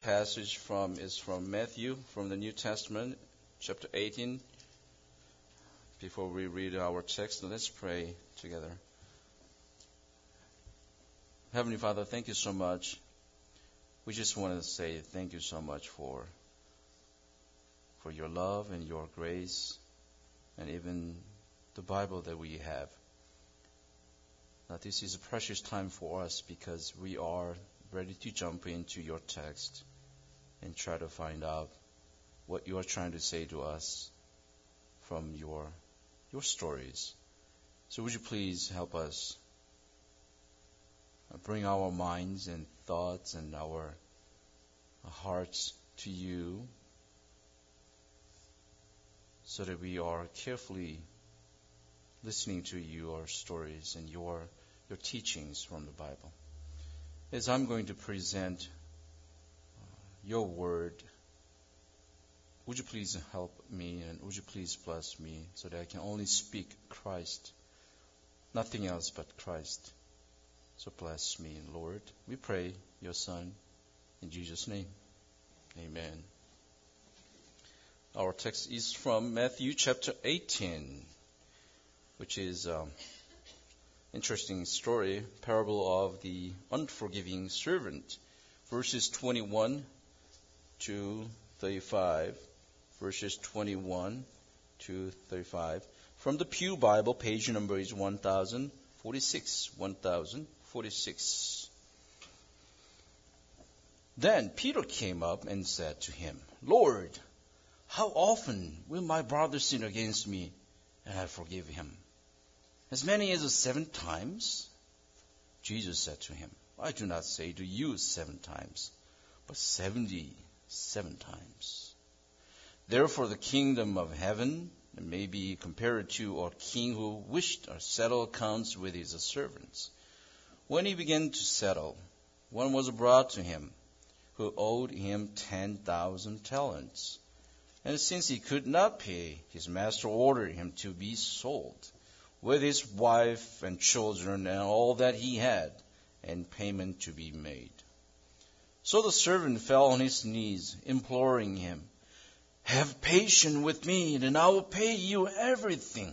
passage is from Matthew, from the New Testament, chapter 18. Before we read our text, let's pray together. Heavenly Father, thank you so much. We just want to say thank you so much for your love and your grace, and even the Bible that we have. Now, this is a precious time for us because we are ready to jump into your text and try to find out what you are trying to say to us from your stories. So would you please help us bring our minds and thoughts and our hearts to you so that we are carefully listening to your stories and your teachings from the Bible. As I'm going to present your word, would you please help me and would you please bless me so that I can only speak Christ, nothing else but Christ. So bless me, Lord. We pray your Son in Jesus' name. Amen. Our text is from Matthew chapter 18, which is interesting story, parable of the unforgiving servant, verses 21 to 35, verses 21 to 35. From the Pew Bible, page number is 1046, 1046. Then Peter came up and said to him, Lord, how often will my brother sin against me, and I forgive him? As many as 7 times? Jesus said to him, I do not say to you 7 times, but 77 times. Therefore the kingdom of heaven may be compared to a king who wished to settle accounts with his servants. When he began to settle, one was brought to him who owed him 10,000 talents. And since he could not pay, his master ordered him to be sold, with his wife and children and all that he had, and payment to be made. So the servant fell on his knees, imploring him, Have patience with me, and I will pay you everything.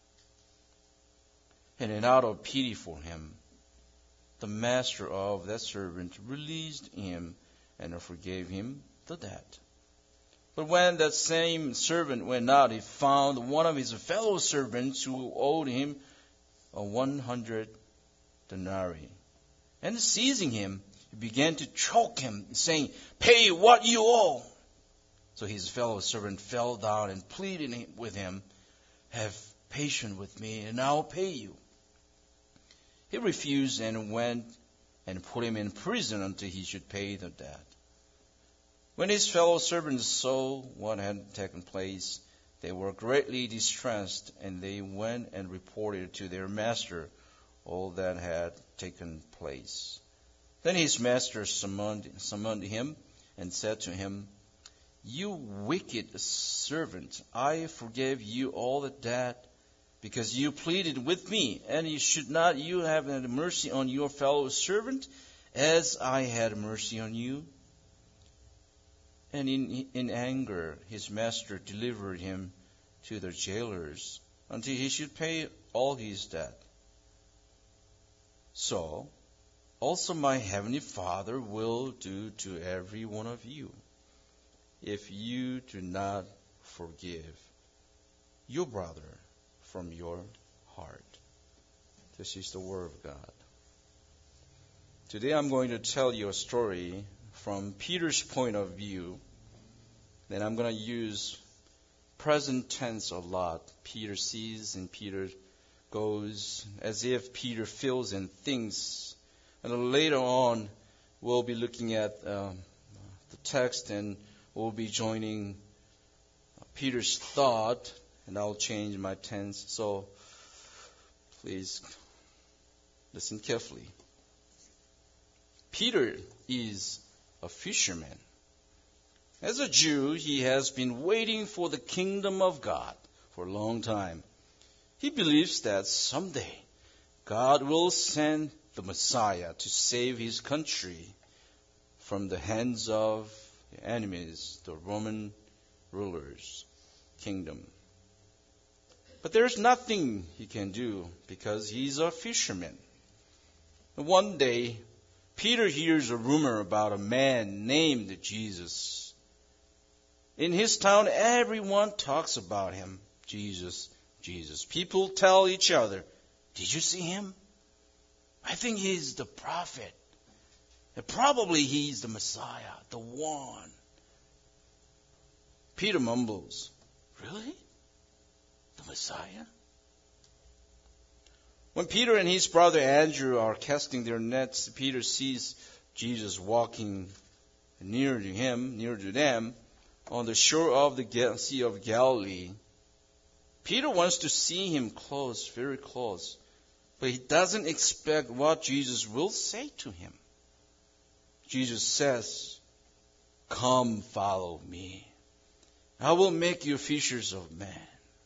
And then out of pity for him, the master of that servant released him and forgave him the debt. But when that same servant went out, he found one of his fellow servants who owed him 100 denarii. And seizing him, he began to choke him, saying, Pay what you owe. So his fellow servant fell down and pleaded with him, Have patience with me, and I'll pay you. He refused and went and put him in prison until he should pay the debt. When his fellow servants saw what had taken place, they were greatly distressed, and they went and reported to their master all that had taken place. Then his master summoned him and said to him, You wicked servant, I forgave you all the debt because you pleaded with me, and should not you have had mercy on your fellow servant as I had mercy on you? And in anger, his master delivered him to the jailers until he should pay all his debt. So, also my heavenly Father will do to every one of you, if you do not forgive your brother from your heart. This is the Word of God. Today I'm going to tell you a story from Peter's point of view. Then I'm going to use present tense a lot. Peter sees and Peter goes, as if Peter feels and thinks. And later on, we'll be looking at the text and we'll be joining Peter's thought, and I'll change my tense. So please listen carefully. Peter is a fisherman. As a Jew, he has been waiting for the kingdom of God for a long time. He believes that someday God will send the Messiah to save his country from the hands of the enemies, the Roman rulers' kingdom. But there's nothing he can do because he's a fisherman. One day, Peter hears a rumor about a man named Jesus. In his town, everyone talks about him. Jesus, Jesus. People tell each other, "Did you see him? I think he's the prophet. And probably he's the Messiah, the one." Peter mumbles, "Really? The Messiah?" When Peter and his brother Andrew are casting their nets, Peter sees Jesus walking near to them, on the shore of the Sea of Galilee. Peter wants to see him close, very close, but he doesn't expect what Jesus will say to him. Jesus says, "Come, follow me. I will make you fishers of men."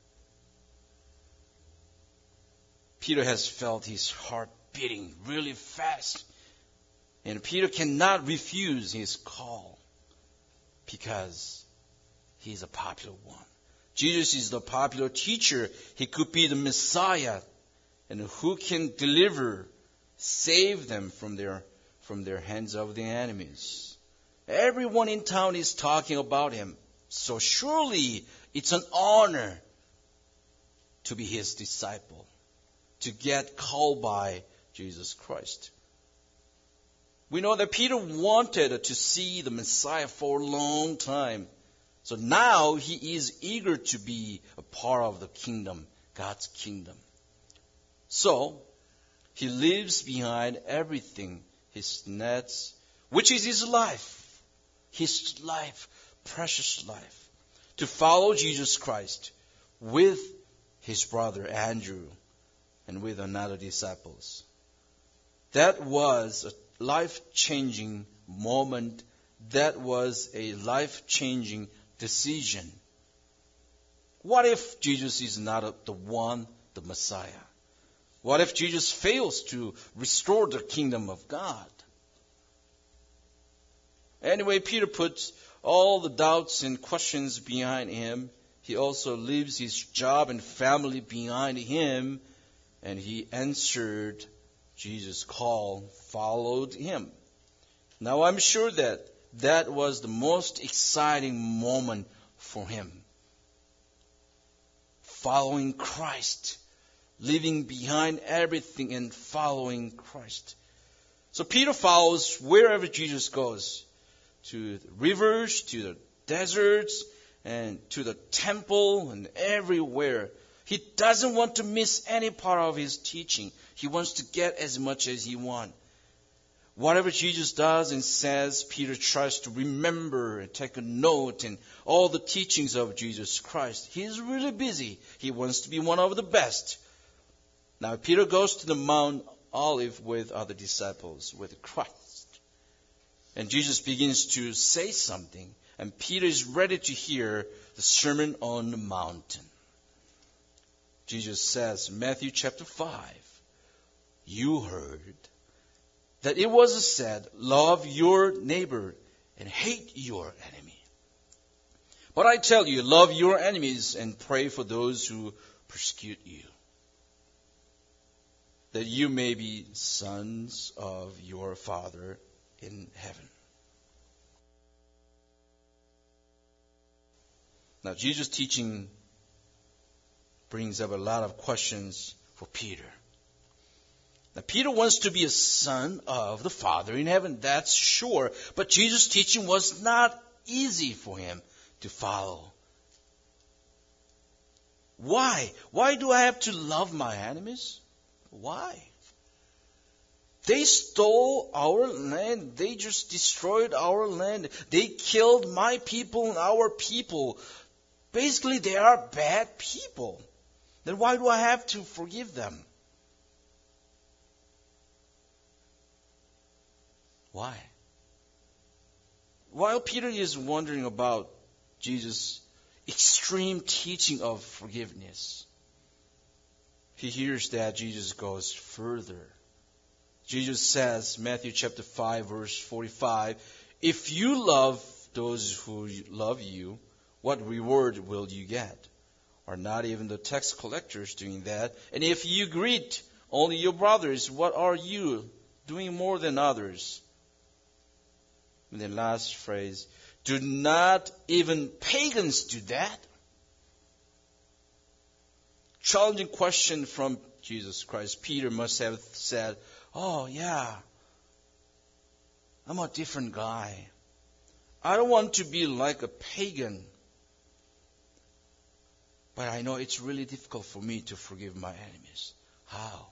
Peter has felt his heart beating really fast. And Peter cannot refuse his call because he's a popular one. Jesus is the popular teacher. He could be the Messiah. And who can deliver, save them from their hands of the enemies. Everyone in town is talking about him. So surely it's an honor to be his disciple, to get called by Jesus Christ. We know that Peter wanted to see the Messiah for a long time. So now he is eager to be a part of the kingdom, God's kingdom. So he leaves behind everything, his nets, which is his life, precious life, to follow Jesus Christ with his brother Andrew and with another disciples. That was a life-changing moment. That was a life-changing decision. What if Jesus is not the one, the Messiah? What if Jesus fails to restore the kingdom of God? Anyway, Peter puts all the doubts and questions behind him. He also leaves his job and family behind him. And he answered Jesus' call, followed him. Now I'm sure that was the most exciting moment for him. Following Christ, leaving behind everything and following Christ. So Peter follows wherever Jesus goes, to the rivers, to the deserts, and to the temple, and everywhere. He doesn't want to miss any part of his teaching. He wants to get as much as he wants. Whatever Jesus does and says, Peter tries to remember and take a note and all the teachings of Jesus Christ. He's really busy. He wants to be one of the best. Now Peter goes to the Mount Olive with other disciples, with Christ. And Jesus begins to say something. And Peter is ready to hear the Sermon on the Mountain. Jesus says, Matthew chapter 5, "You heard that it was said, 'Love your neighbor and hate your enemy.' But I tell you, love your enemies and pray for those who persecute you, that you may be sons of your Father in heaven." Now, Jesus' teaching brings up a lot of questions for Peter. Now, Peter wants to be a son of the Father in heaven, that's sure. But Jesus' teaching was not easy for him to follow. Why? Why do I have to love my enemies? Why? They stole our land. They just destroyed our land. They killed my people and our people. Basically, they are bad people. Then why do I have to forgive them? Why? While Peter is wondering about Jesus' extreme teaching of forgiveness, he hears that Jesus goes further. Jesus says, Matthew chapter 5, verse 45, If you love those who love you, what reward will you get? Are not even the tax collectors doing that? And if you greet only your brothers, what are you doing more than others? And the last phrase, do not even pagans do that? Challenging question from Jesus Christ. Peter must have said, oh yeah, I'm a different guy. I don't want to be like a pagan. But I know it's really difficult for me to forgive my enemies. How?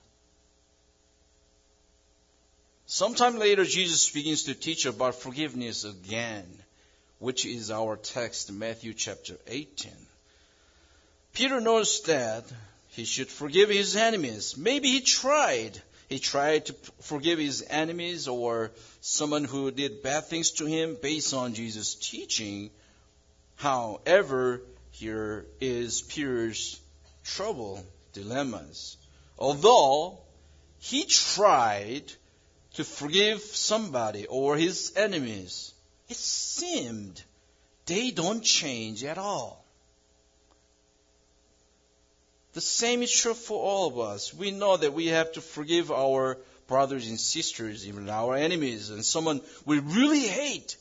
Sometime later, Jesus begins to teach about forgiveness again, which is our text, Matthew chapter 18. Peter knows that he should forgive his enemies. Maybe he tried. He tried to forgive his enemies or someone who did bad things to him based on Jesus' teaching. However, here is Peter's trouble, dilemmas. Although he tried to forgive somebody or his enemies, it seemed they don't change at all. The same is true for all of us. We know that we have to forgive our brothers and sisters, even our enemies, and someone we really hate.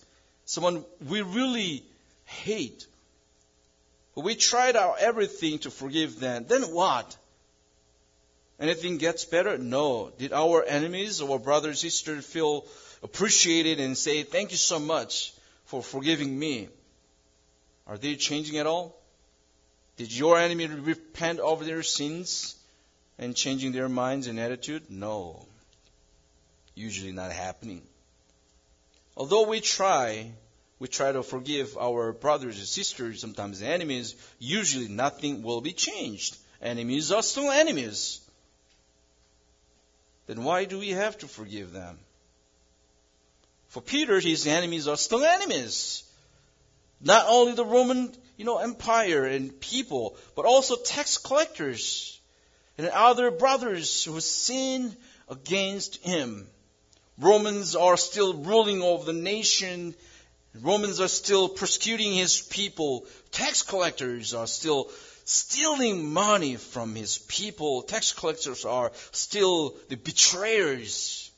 But we tried our everything to forgive them. Then what? Anything gets better? No. Did our enemies or brothers and sisters feel appreciated and say, thank you so much for forgiving me? Are they changing at all? Did your enemy repent of their sins and changing their minds and attitude? No. Usually not happening. Although we try to forgive our brothers and sisters, sometimes enemies, usually nothing will be changed. Enemies are still enemies. Then why do we have to forgive them? For Peter, his enemies are still enemies. Not only the Roman, empire and people, but also tax collectors and other brothers who sin against him. Romans are still ruling over the nation. Romans are still persecuting his people. Tax collectors are still stealing money from his people. Tax collectors are still the betrayers.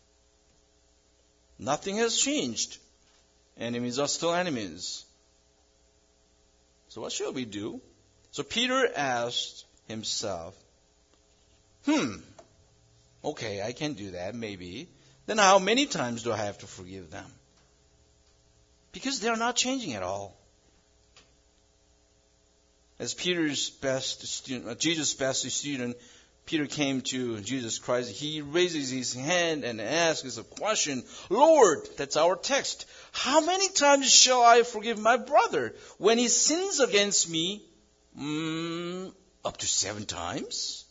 Nothing has changed. Enemies are still enemies. So what shall we do? So Peter asked himself, okay, I can do that, maybe. Then how many times do I have to forgive them? Because they're not changing at all. As Jesus' best student, Peter came to Jesus Christ. He raises his hand and asks a question. Lord, that's our text. How many times shall I forgive my brother when he sins against me? Up to 7 times?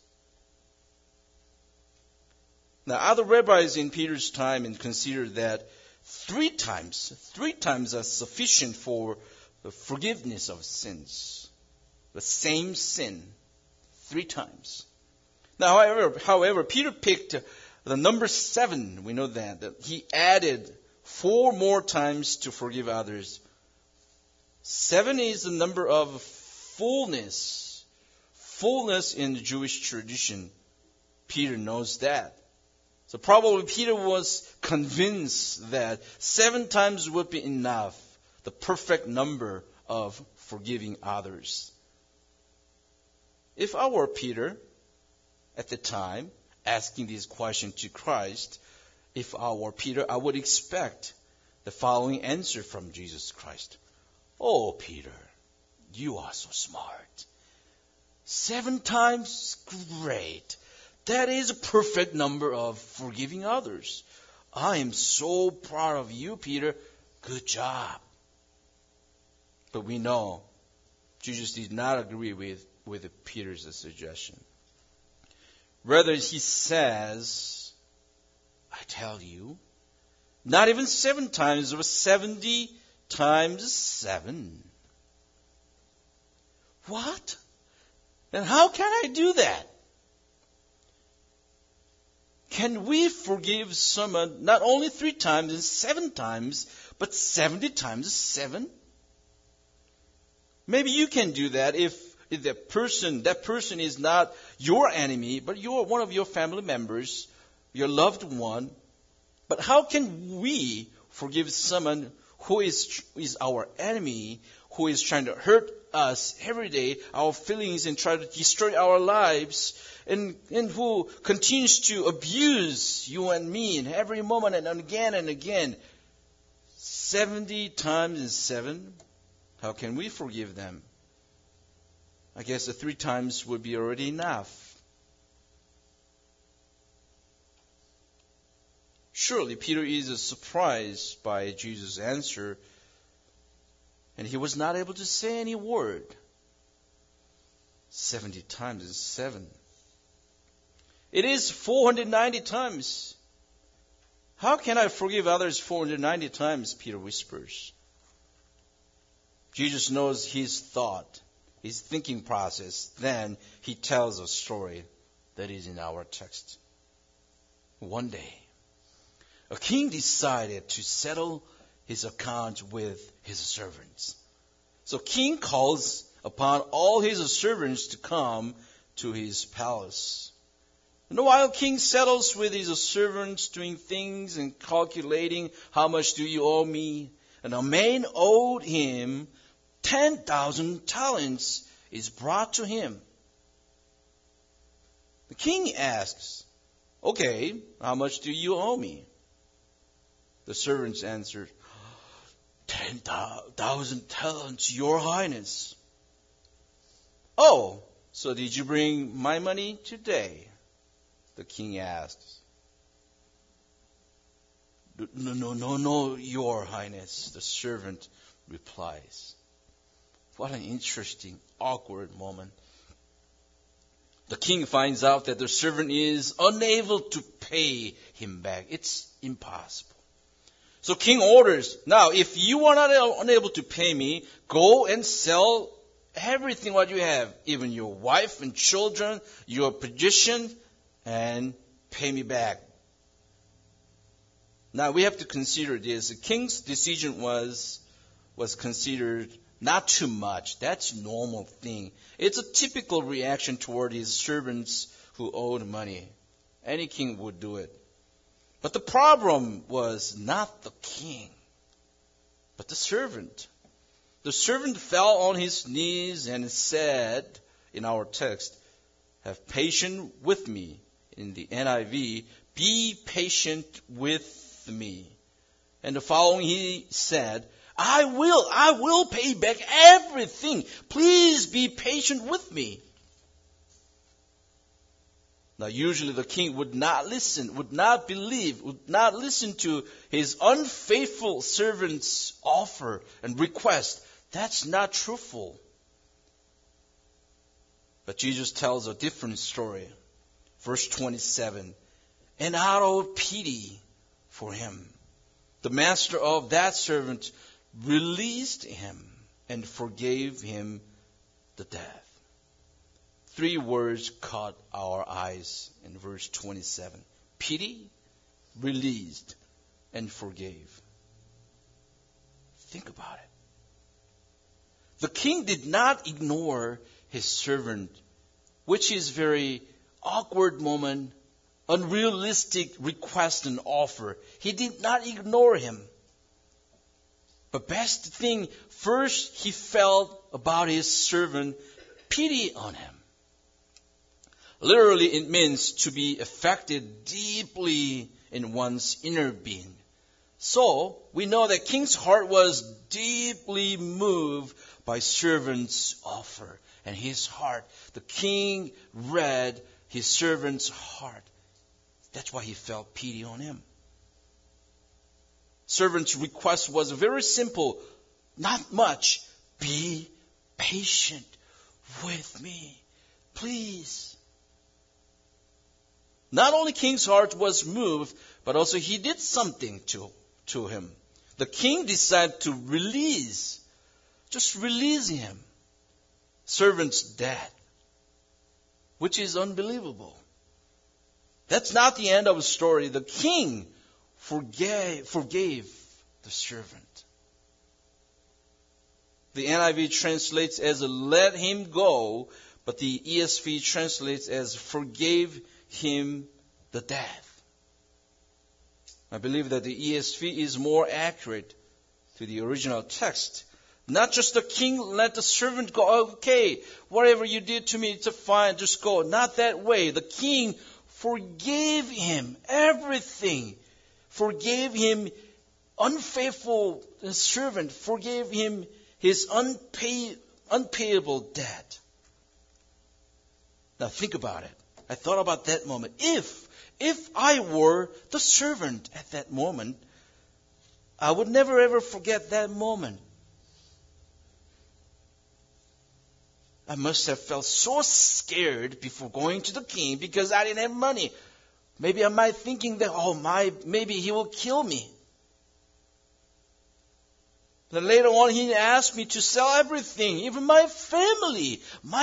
Now, other rabbis in Peter's time considered that 3 times are sufficient for the forgiveness of sins. The same sin, 3 times. Now, however, Peter picked the number 7. We know that he added 4 more times to forgive others. 7 is the number of fullness. Fullness in the Jewish tradition. Peter knows that. So probably Peter was convinced that 7 times would be enough, the perfect number of forgiving others. If I were Peter at the time asking this question to Christ, if I were Peter, I would expect the following answer from Jesus Christ. Oh, Peter, you are so smart. 7 times? Great. That is a perfect number of forgiving others. I am so proud of you, Peter. Good job. But we know Jesus did not agree with Peter's suggestion. Rather, he says, I tell you, not even 7 times, but 70 times 7. What? Then how can I do that? Can we forgive someone not only 3 times and 7 times, But 70 times 7? Maybe you can do that if that person is not your enemy, but you're one of your family members, your loved one. But how can we forgive someone who is our enemy, who is trying to hurt us every day, our feelings, and try to destroy our lives, and who continues to abuse you and me in every moment and again and again? 70 times 7? How can we forgive them? I guess the 3 times would be already enough. Surely Peter is surprised by Jesus' answer, and he was not able to say any word. 70 times 7. It is 490 times. How can I forgive others 490 times? Peter whispers. Jesus knows his thought, his thinking process. Then he tells a story that is in our text. One day, a king decided to settle his account with his servants. So king calls upon all his servants to come to his palace. And while king settles with his servants, doing things and calculating how much do you owe me, and a man owed him 10,000 talents is brought to him. The king asks, "Okay, how much do you owe me?" The servants answered, 10,000 talents, Your Highness. "Oh, so did you bring my money today?" the king asks. No, Your Highness, the servant replies. What an interesting, awkward moment. The king finds out that the servant is unable to pay him back. It's impossible. So king orders, "Now, if you are not unable to pay me, go and sell everything what you have, even your wife and children, your position, and pay me back." Now, we have to consider this. The king's decision was considered not too much. That's a normal thing. It's a typical reaction toward his servants who owed money. Any king would do it. But the problem was not the king, but the servant. The servant fell on his knees and said, in our text, "Have patience with me." In the NIV, "Be patient with me." And the following he said, I will pay back everything. Please be patient with me." Now, usually the king would not listen, would not believe, would not listen to his unfaithful servant's offer and request. That's not truthful. But Jesus tells a different story. Verse 27. "And out of pity for him, the master of that servant released him and forgave him the debt." 3 words caught our eyes in verse 27. Pity, released, and forgave. Think about it. The king did not ignore his servant, which is very awkward moment, unrealistic request and offer. He did not ignore him. But best thing, first he felt about his servant pity on him. Literally, it means to be affected deeply in one's inner being. So, we know that king's heart was deeply moved by servant's offer. And his heart, the king read his servant's heart. That's why he felt pity on him. Servant's request was very simple. Not much. Be patient with me, please. Not only king's heart was moved, but also he did something to him. The king decided to release him, servant's debt, which is unbelievable. That's not the end of the story. The king forgave the servant. The NIV translates as let him go, but the ESV translates as forgave him the death. I believe that the ESV is more accurate to the original text. Not just the king let the servant go. Okay, whatever you did to me, it's fine, just go. Not that way. The king forgave him everything. Forgave him unfaithful servant. Forgave him his unpayable debt. Now think about it. I thought about that moment. If I were the servant at that moment, I would never ever forget that moment. I must have felt so scared before going to the king because I didn't have money. Maybe I might thinking that, maybe he will kill me. Then later on he asked me to sell everything, even my family.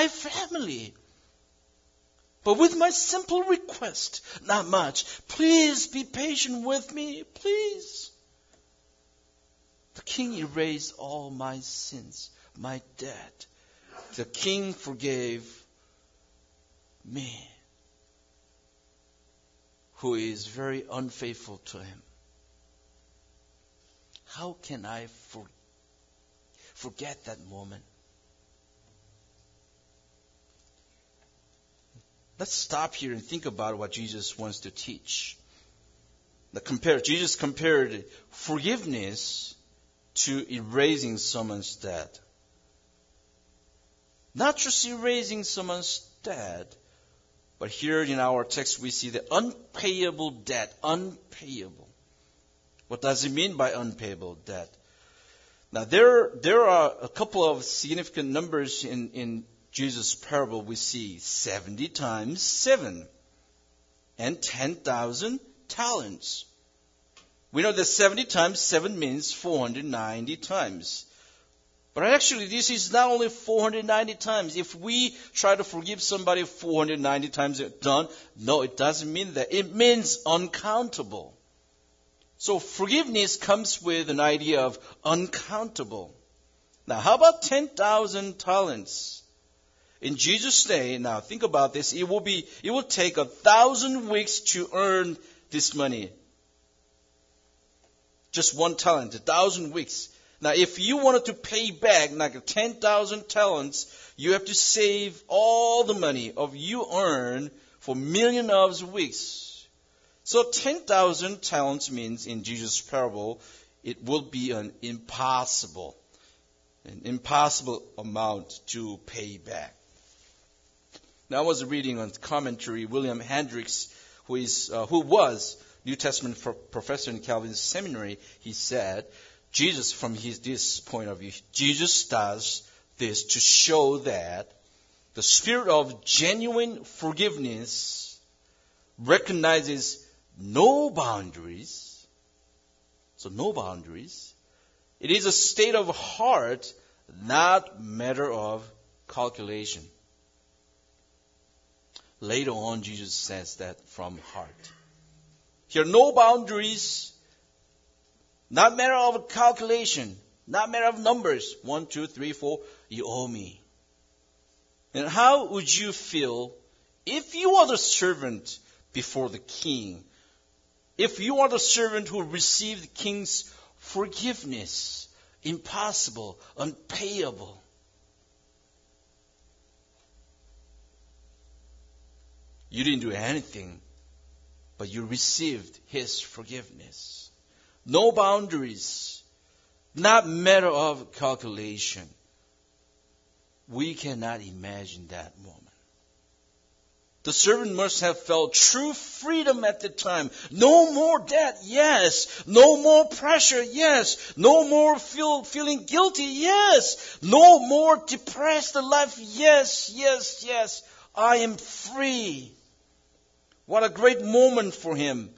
But with my simple request, not much, please be patient with me, please. The king erased all my sins, my debt. The king forgave me, who is very unfaithful to him. How can I forget that moment? Let's stop here and think about what Jesus wants to teach. Jesus compared forgiveness to erasing someone's debt. Not just erasing someone's debt, but here in our text we see the unpayable debt. Unpayable. What does it mean by unpayable debt? Now there are a couple of significant numbers in Jesus' parable. We see 70 times 7 and 10,000 talents. We know that 70 times 7 means 490 times. But actually, this is not only 490 times. If we try to forgive somebody 490 times done, no, it doesn't mean that. It means uncountable. So forgiveness comes with an idea of uncountable. Now, how about 10,000 talents? In Jesus' day, now think about this, it will take 1,000 weeks to earn this money. Just 1 talent, 1,000 weeks. Now, if you wanted to pay back like 10,000 talents, you have to save all the money of you earn for millions of weeks. So 10,000 talents means in Jesus' parable, it will be an impossible amount to pay back. Now, I was reading on commentary, William Hendricks, who was New Testament professor in Calvin's seminary. He said, Jesus, from this point of view, Jesus does this to show that the spirit of genuine forgiveness recognizes no boundaries. So no boundaries. It is a state of heart, not matter of calculation. Later on, Jesus says that from heart. Here, no boundaries, not matter of calculation, not matter of numbers. 1, 2, 3, 4, you owe me. And how would you feel if you are the servant before the king? If you are the servant who received the king's forgiveness, impossible, unpayable. You didn't do anything, but you received his forgiveness. No boundaries, not matter of calculation. We cannot imagine that moment. The servant must have felt true freedom at the time. No more debt, yes. No more pressure, yes. No more feeling guilty, yes. No more depressed life, yes, yes, yes. I am free. What a great moment for him.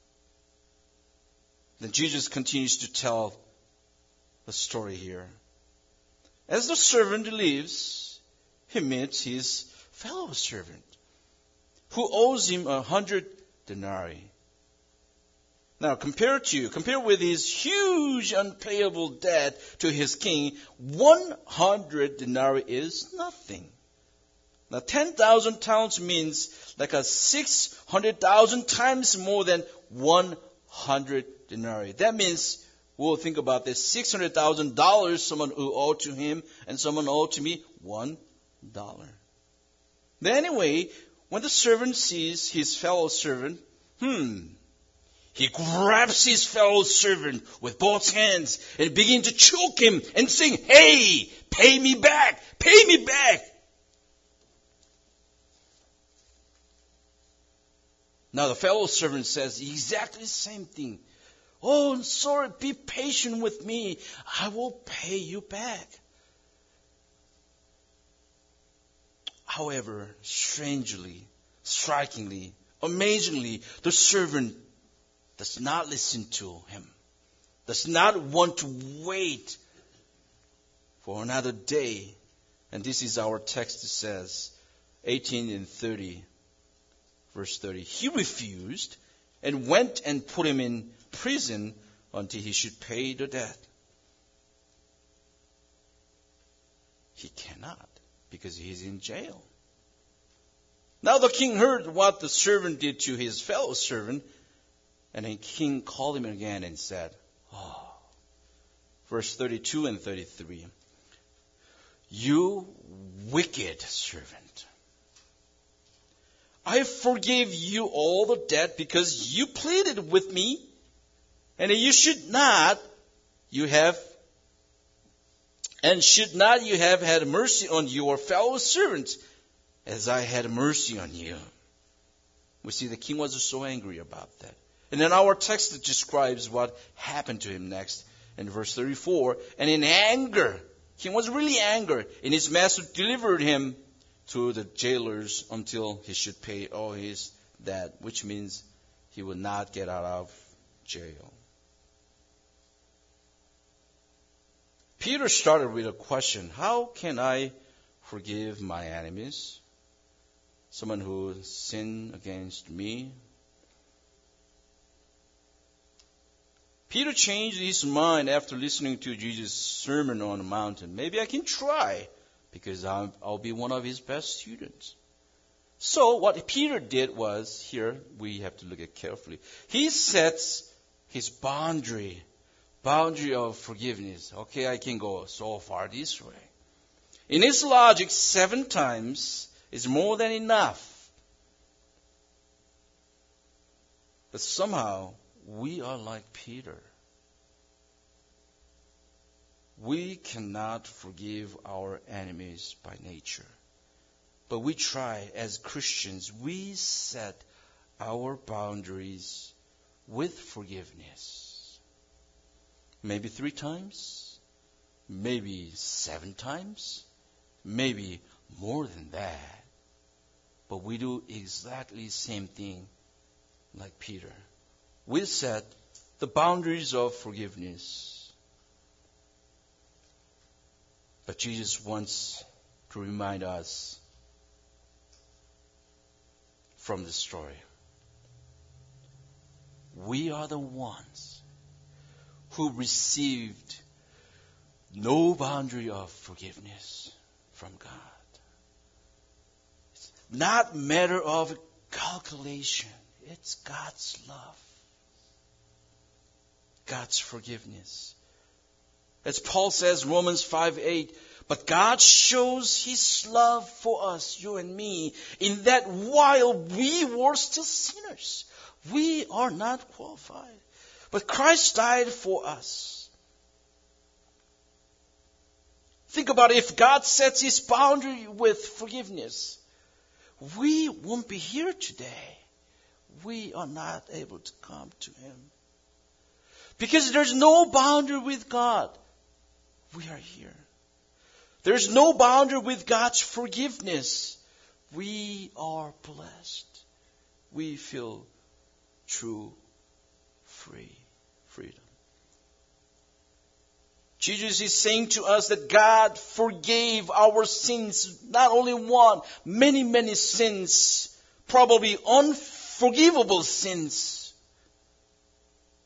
Then Jesus continues to tell the story here. As the servant leaves, he meets his fellow servant who owes him 100 denarii. Now, compare with his huge unpayable debt to his king, 100 denarii is nothing. Now, 10,000 talents means like a 600,000 times more than 100 denarii. That means, we'll think about this, $600,000 someone who owed to him and someone owed to me $1. But anyway, when the servant sees his fellow servant, he grabs his fellow servant with both hands and begins to choke him and sing, "Hey, pay me back, pay me back." Now the fellow servant says exactly the same thing. "Oh, I'm sorry, be patient with me. I will pay you back." However, strangely, strikingly, amazingly, the servant does not listen to him, does not want to wait for another day. And this is our text, it says, 18 and 30, verse 30. He refused and went and put him in prison until he should pay the debt. He cannot, because he is in jail. Now the king heard what the servant did to his fellow servant, and the king called him again and said, verse 32 and 33, "You wicked servant, I forgave you all the debt because you pleaded with me, and should not you have had mercy on your fellow servants as I had mercy on you." We see the king was so angry about that. And then our text describes what happened to him next in verse 34. And in anger, he was really angry, and his master delivered him to the jailers until he should pay all his debt, which means he would not get out of jail. Peter started with a question: how can I forgive my enemies? Someone who sinned against me. Peter changed his mind after listening to Jesus' sermon on the mountain. Maybe I can try, because I'll be one of his best students. So what Peter did was, here we have to look at carefully. He sets his boundary of forgiveness. Okay, I can go so far this way. In his logic, 7 times is more than enough. But somehow, we are like Peter. We cannot forgive our enemies by nature. But we try, as Christians, we set our boundaries with forgiveness. Maybe 3 times, maybe 7 times, maybe more than that. But we do exactly the same thing like Peter. We set the boundaries of forgiveness. But Jesus wants to remind us from the story. We are the ones who received no boundary of forgiveness from God. It's not a matter of calculation. It's God's love. God's forgiveness. As Paul says, Romans 5:8, "But God shows His love for us, you and me, in that while we were still sinners, we are not qualified. But Christ died for us." Think about it. If God sets His boundary with forgiveness, we won't be here today. We are not able to come to Him. Because there's no boundary with God, we are here. There's no boundary with God's forgiveness. We are blessed. We feel true freedom. Jesus is saying to us that God forgave our sins, not only one, many sins, probably unforgivable sins.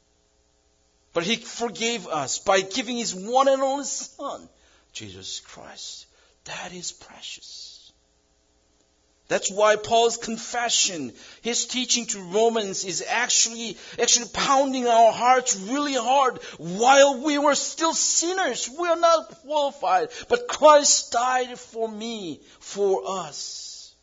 But He forgave us by giving His one and only Son, Jesus Christ. That is precious. That's why Paul's confession, his teaching to Romans is actually pounding our hearts really hard while we were still sinners. We are not qualified, but Christ died for me, for us.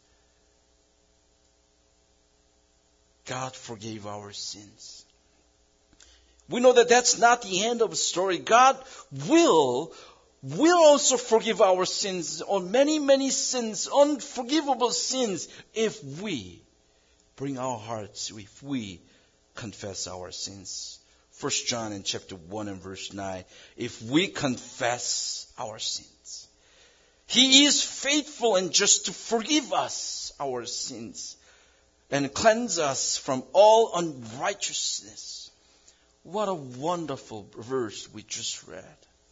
God forgave our sins. We know that that's not the end of the story. God will also forgive our sins, or many, many sins, unforgivable sins, if we bring our hearts, if we confess our sins. 1 John in chapter 1 and verse 9, if we confess our sins, He is faithful and just to forgive us our sins and cleanse us from all unrighteousness. What a wonderful verse we just read.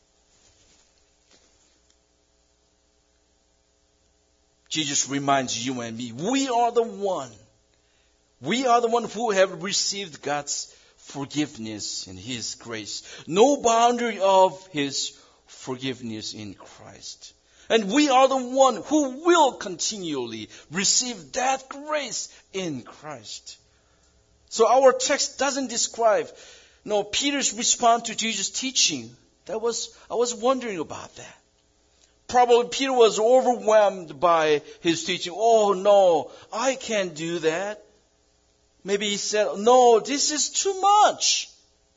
Jesus reminds you and me, we are the one who have received God's forgiveness and His grace. No boundary of His forgiveness in Christ. And we are the one who will continually receive that grace in Christ. So our text doesn't describe, Peter's response to Jesus' teaching. I was wondering about that. Probably Peter was overwhelmed by his teaching. Oh no, I can't do that. Maybe he said, no, this is too much.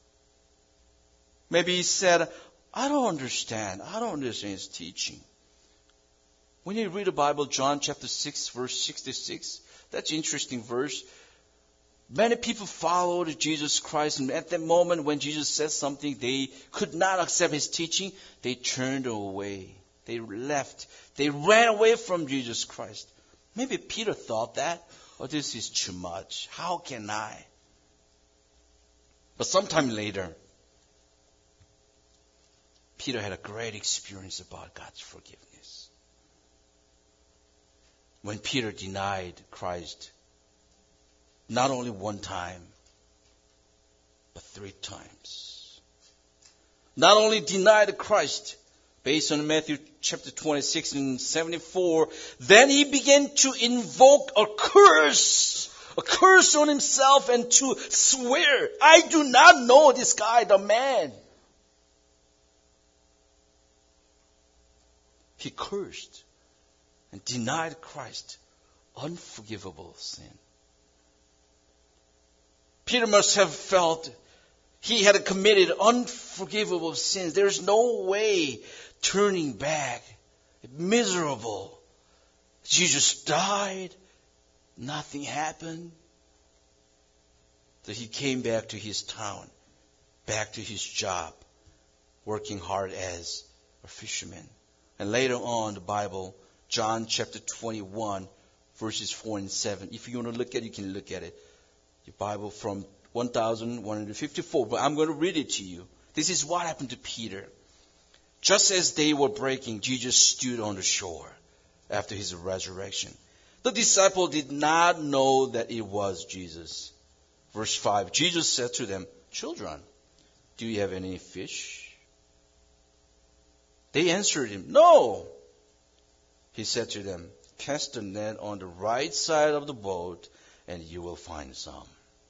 Maybe he said, I don't understand his teaching. When you read the Bible, John chapter 6, verse 66, that's an interesting verse. Many people followed Jesus Christ, and at that moment when Jesus said something, they could not accept His teaching. They turned away. They left. They ran away from Jesus Christ. Maybe Peter thought that, this is too much. How can I? But sometime later, Peter had a great experience about God's forgiveness. When Peter denied Christ, not only one time, but 3 times. Not only denied Christ, based on Matthew chapter 26 and 74, then he began to invoke a curse on himself and to swear, I do not know this guy, the man. He cursed and denied Christ, unforgivable sin. Peter must have felt he had committed unforgivable sins. There's no way turning back. Miserable. Jesus died. Nothing happened. So he came back to his town, back to his job, working hard as a fisherman. And later on, the Bible, John chapter 21, verses 4 and 7. If you want to look at it, you can look at it. Your Bible from 1154. But I'm going to read it to you. This is what happened to Peter. Just as they were breaking, Jesus stood on the shore after His resurrection. The disciple did not know that it was Jesus. Verse 5, Jesus said to them, children, do you have any fish? They answered Him, no. He said to them, cast the net on the right side of the boat and you will find some.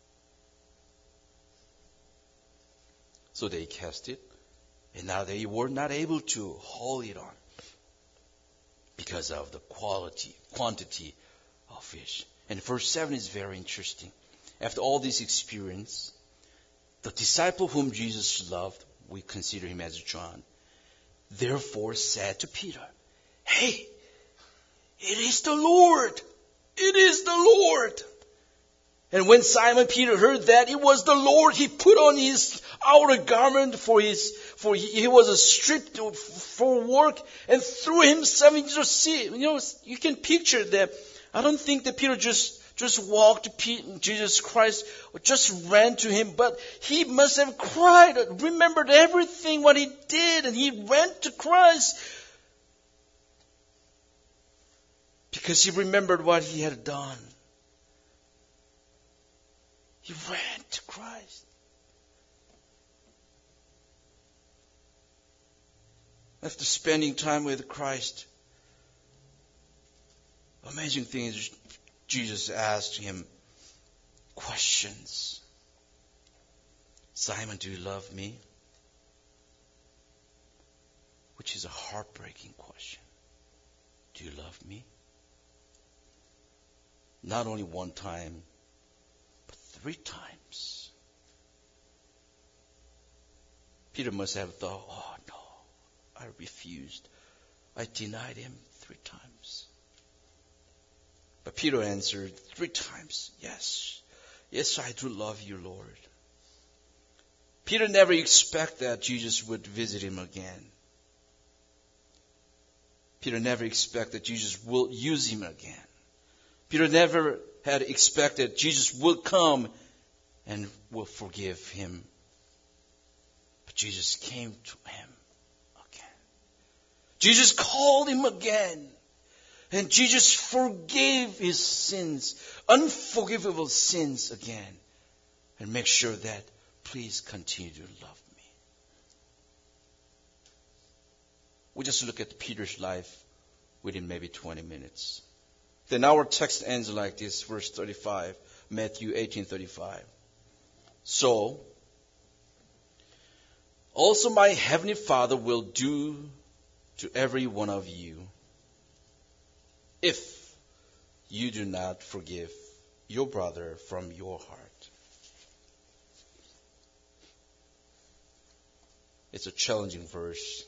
So they cast it, and now they were not able to haul it on because of the quantity of fish. And verse 7 is very interesting. After all this experience, the disciple whom Jesus loved, we consider him as John, therefore said to Peter, hey, it is the Lord! It is the Lord! And when Simon Peter heard that it was the Lord, he put on his outer garment for he was stripped for work and threw himself into the sea. You can picture that. I don't think that Peter just walked to Jesus Christ or just ran to Him, but he must have cried, remembered everything what he did, and he went to Christ because he remembered what he had done. He ran to Christ. after spending time with Christ, amazing thing is Jesus asked him questions. Simon, do you love me? Which is a heartbreaking question. Do you love me? Not only one time, but 3 times. Peter must have thought, oh no, I refused. I denied him 3 times. But Peter answered 3 times, yes. Yes, I do love you, Lord. Peter never expected that Jesus would visit him again. Peter never expected Jesus will use him again. Peter never had expected Jesus will come and will forgive him. But Jesus came to him again. Jesus called him again. And Jesus forgave his sins, unforgivable sins again. And make sure that please continue to love me. We just look at Peter's life within maybe 20 minutes. Then our text ends like this, verse 35, Matthew 18:35. So, also my heavenly Father will do to every one of you if you do not forgive your brother from your heart. It's a challenging verse.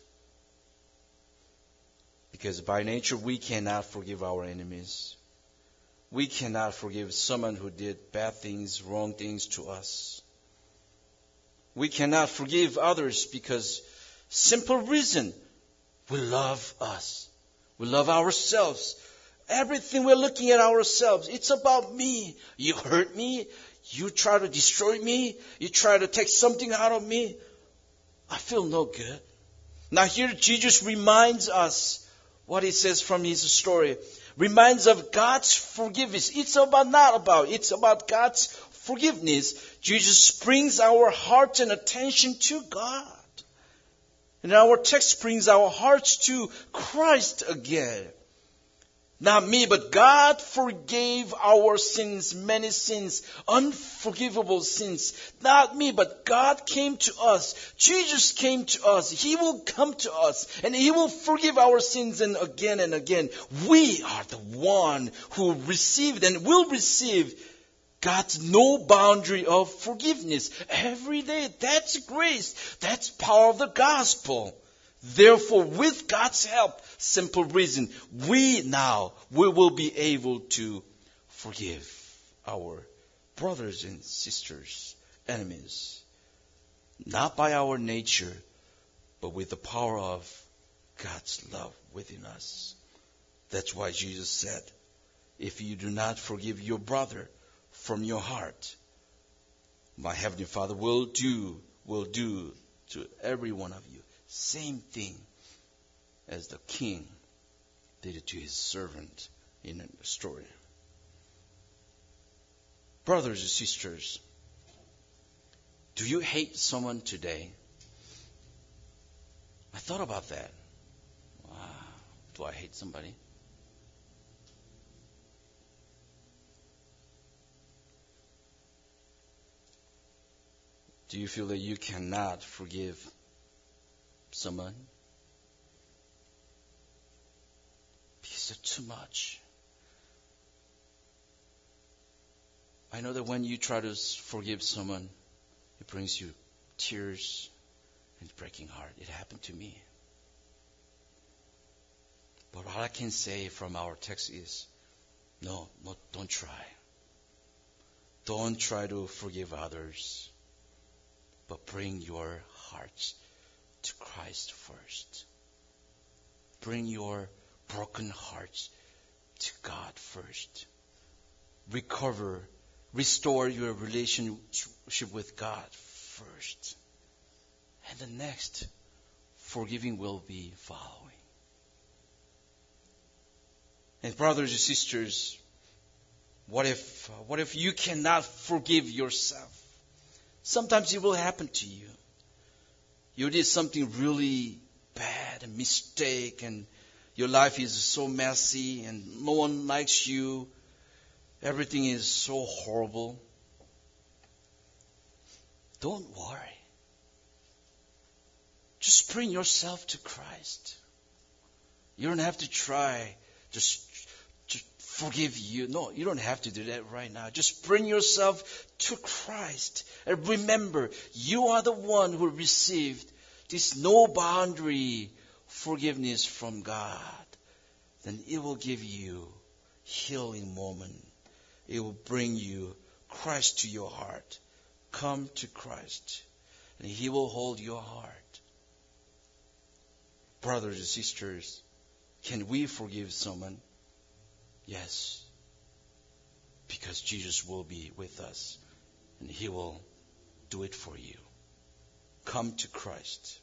Because by nature we cannot forgive our enemies. We cannot forgive someone who did bad things, wrong things to us. We cannot forgive others because simple reason, we love us. We love ourselves. Everything we're looking at ourselves, it's about me. You hurt me. You try to destroy me. You try to take something out of me. I feel no good. Now here Jesus reminds us what he says from his story. Reminds of God's forgiveness. It's about God's forgiveness. Jesus brings our hearts and attention to God. And our text brings our hearts to Christ again. Not me, but God forgave our sins, many sins, unforgivable sins. Not me, but God came to us. Jesus came to us. He will come to us and He will forgive our sins and again. We are the one who received and will receive God's no boundary of forgiveness every day. That's grace. That's power of the gospel. Therefore, with God's help, simple reason, we will be able to forgive our brothers and sisters, enemies. Not by our nature, but with the power of God's love within us. That's why Jesus said, if you do not forgive your brother from your heart, my Heavenly Father will do to every one of you. Same thing as the king did it to his servant in the story. Brothers and sisters, do you hate someone today? I thought about that. Wow, do I hate somebody? Do you feel that you cannot forgive someone? Because it's too much. I know that when you try to forgive someone, it brings you tears and breaking heart. It happened to me. But what I can say from our text is, no, don't try. Don't try to forgive others, but bring your hearts to Christ first. Bring your broken hearts to God first. Restore your relationship with God first. And the next, forgiving will be following. And brothers and sisters, what if you cannot forgive yourself? Sometimes it will happen to you. You did something really bad and mistake and your life is so messy and no one likes you. Everything is so horrible. Don't worry. Just bring yourself to Christ. You don't have to try just forgive you. No, you don't have to do that right now. Just bring yourself to Christ. And remember, you are the one who received this no boundary forgiveness from God. Then it will give you healing moment. It will bring you Christ to your heart. Come to Christ, and He will hold your heart. Brothers and sisters, can we forgive someone? Yes. Because Jesus will be with us, and He will do it for you. Come to Christ.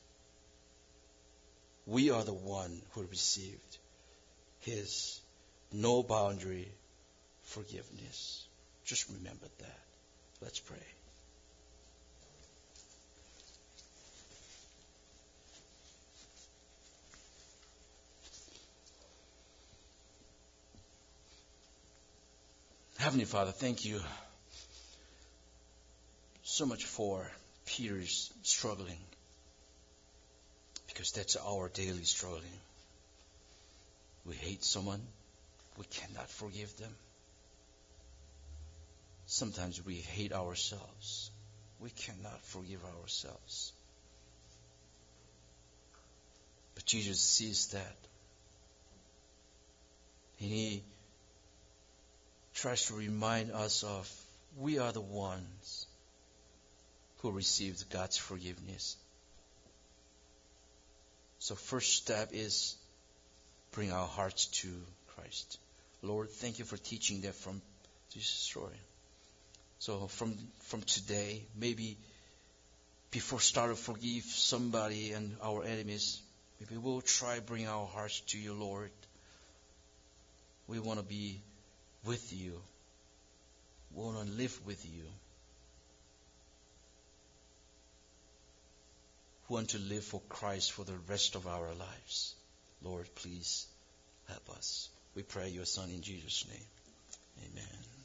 We are the one who received His no boundary forgiveness. Just remember that. Let's pray. Heavenly Father, thank you so much for Peter's struggling, because that's our daily struggling. We hate someone, we cannot forgive them. Sometimes we hate ourselves, we cannot forgive ourselves. But Jesus sees that, and He tries to remind us of we are the ones who received God's forgiveness. So first step is bring our hearts to Christ. Lord, thank you for teaching that from this story. So from today, maybe before start to forgive somebody and our enemies, maybe we'll try bring our hearts to you, Lord. We want to be with you. We want to live with you. We want to live for Christ for the rest of our lives. Lord, please help us. We pray your Son in Jesus' name. Amen.